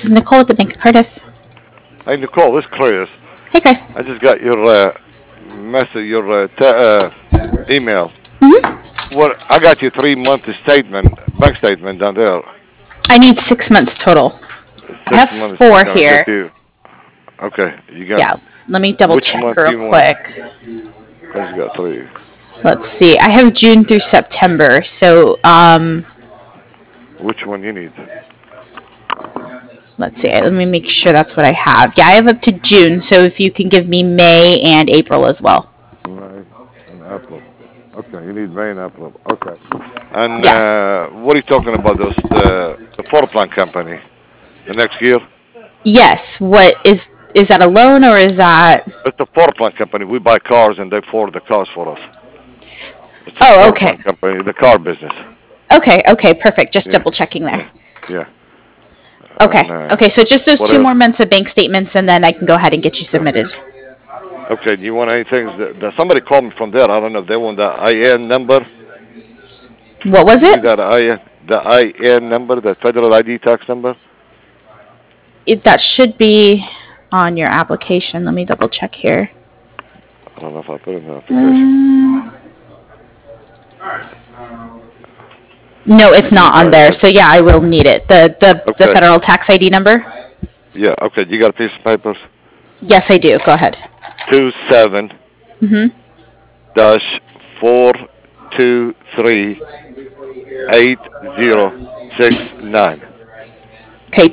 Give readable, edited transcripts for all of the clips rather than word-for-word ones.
This is Nicole at the Bank of Cardiff. Hey, Nicole, this is Chris. Hey, Chris. I just got your message, your email. What? I got your 3 month bank statement down there. I need 6 months total. I have 6 months. 4 here. Okay, you got. Yeah, let me double check real quick. Cause you got 3. Let's see. I have June through September, so Which one you need? let's see. Let me make sure that's what I have. Yeah, I have up to June, so if you can give me May and April as well. May and April. Okay, you need May and April. Okay. And Yes. what are you talking about? The floor plan company, the next year? Yes. What is that a loan or is that? It's the floor plan company. We buy cars and they forward the cars for us. It's the Oh, floor okay. plan company, the car business. Okay, perfect. Just Yeah. double checking there. Yeah. Okay. And, Okay, so just those what 2 else? more months of bank statements, and then I can go ahead and get you submitted. Okay, do you want anything? Somebody called me from there. I don't know if they want the IN number. What was You it? need that IN number, the federal ID tax number? That should be on your application. Let me double check here. I don't know if I put it in the application. No, it's not on there. So yeah, I will need it. The Okay. federal tax ID number. Yeah, okay. You got a piece of paper? Yes, I do. Go ahead. 27 dash 423 8069. Okay,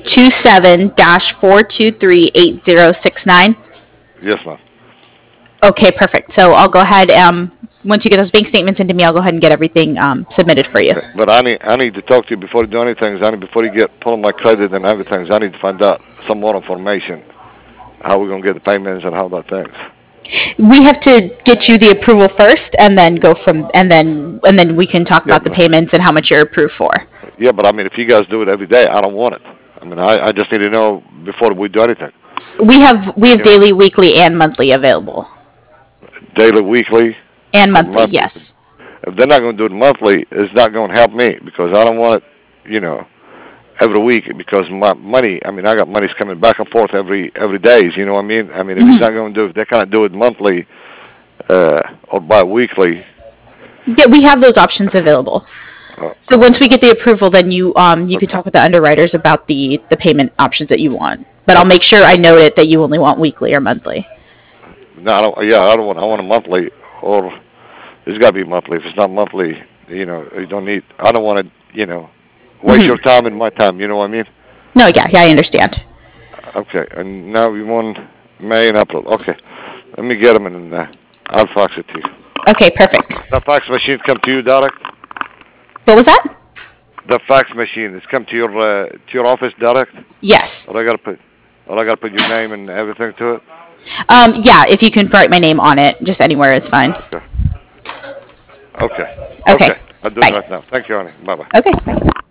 27-423-8069. Yes, ma'am. Okay, perfect. So I'll go ahead. Once you get those bank statements into me, I'll go ahead and get everything submitted for you. But I need to talk to you before you do anything. Before you get pulling my credit and everything. I need to find out some more information. How we're gonna get the payments and how that things. We have to get you the approval first, and then and then we can talk about the payments and how much you're approved for. Yeah, but I mean, if you guys do it every day, I don't want it. I mean, I just need to know before we do anything. We have daily, weekly, and monthly available. Daily, weekly, and monthly. Yes. If they're not going to do it monthly, it's not going to help me because I don't want it, every week because my money. I mean, I got monies coming back and forth every days. You know what I mean? I mean, if it's not going to do, if they kind of do it monthly or bi-weekly. Yeah, we have those options available. So once we get the approval, then you can talk with the underwriters about the payment options that you want. But I'll make sure I note it that you only want weekly or monthly. No, I don't. Yeah, I don't want. I want a monthly, or it's got to be monthly. If it's not monthly, you don't need. I don't want to, waste your time and my time. You know what I mean? No, yeah, I understand. Okay, and now we want May and April. Okay, let me get them and I'll fax it to you. Okay, perfect. The fax machine come to you direct? What was that? The fax machine is come to your office direct? Yes. Or I gotta put your name and everything to it? Yeah, if you can write my name on it, just anywhere is fine. Okay. Okay. I'll do Bye. it right now. Thank you, honey. Bye-bye. Okay, bye.